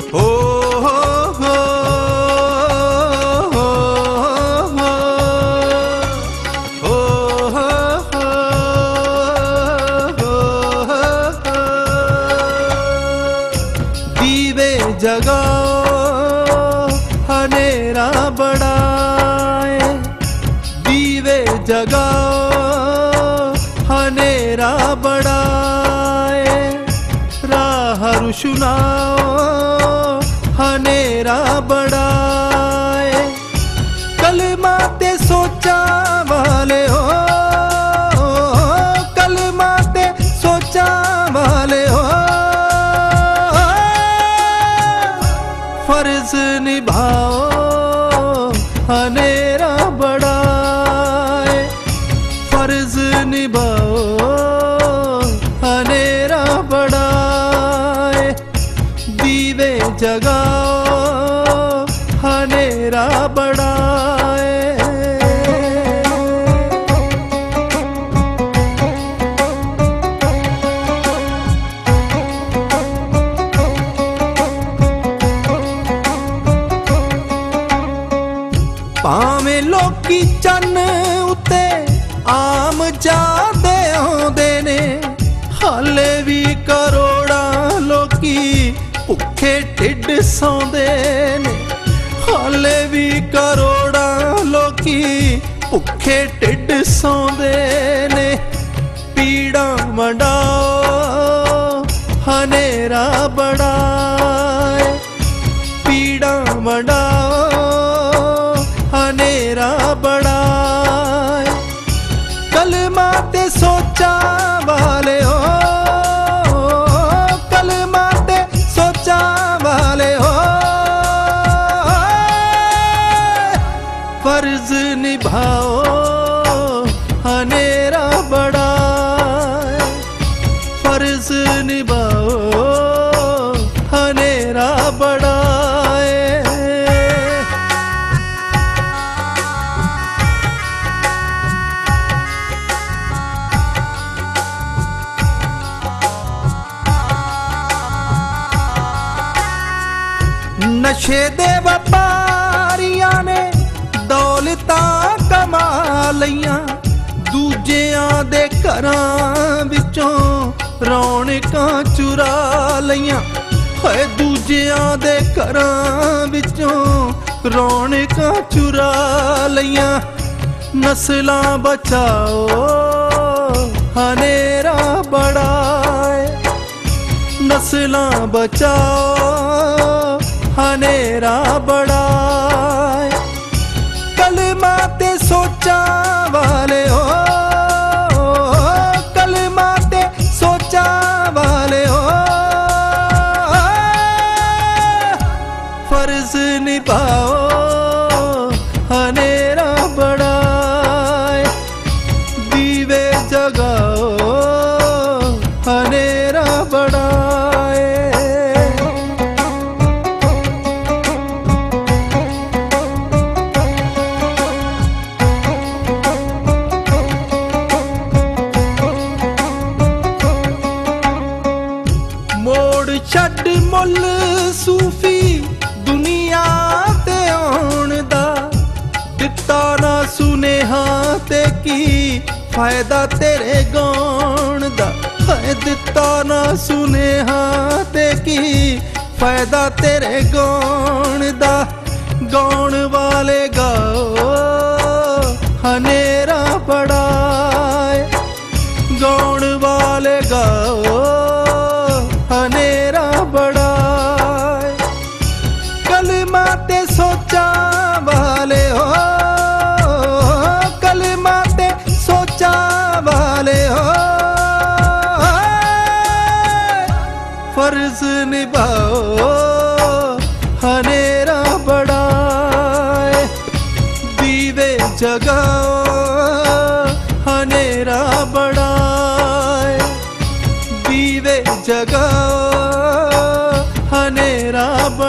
हो हो हो हो हो हो दीवे जगाओ हनेरा बढ़ाए, दीवे जगाओ हनेरा बढ़ाए, राह रुशनाओ हनेरा बढ़ाए, कलमा ते सोचा वाले हो, कलमा ते सोचा वाले हो, फर्ज निभाओ हनेरा बढ़ाए, फर्ज निभाओ हनेरा बढ़ाए, दीवे जगाओ हनेरा बढ़ाए। भावें लोकी चन्न उत्ते आम जादे आउंदे ने, हाले भी करोड़ां लोकी भुखे ढिड सौंदे ने, हाले भी करोड़ां लोकी भुखे ढिड सौंदे ने, पीड़ा वंडाओ हनेरा बढ़ाए, पीड़ा वंडाओ हनेरा बढ़ाए, कलमा ते सोचा वाले हो, कलमा ते सोचा वाले हो, फर्ज निभाओ हनेरा बढ़ाए, फर्ज निभाओ हनेरा बढ़ाए। नशे दे व्यापारियां ने दौलतां कमा लईयां, दूजियां दे घरां विचों रौनकां चुरा लईयां, हाय दूजियां दे घरां विचों रौनकां चुरा लईयां, नस्लां बचाओ हनेरा बढ़ाए, नस्लां बचाओ हनेरा बढ़ाए, कलमा ते सोचा वाले हो, कलमा ते सोचा वाले हो, फर्ज निभाओ हनेरा बढ़ाए, दीवे जगाओ हनेरा बढ़ाए। छड़ मुल सूफी दुनिया ते आउण दा, दिता ना सुनेहा ते की फायदा तेरे गाउण दा, है दिता ना सुनेहा ते की फायदा तेरे गाउण दा, गाउण वाले गाओ हनेरा बढ़ाए, गाउण वाले गाओ हनेरा बढ़ाए, कलमा ते सोचा वाले हो, कलमा ते सोचा वाले हो, फर्ज निभाओ हनेरा बढ़ाए, दीवे जगाओ हनेरा बढ़ाए, दीवे जगाओ हनेरा बढ़ाए।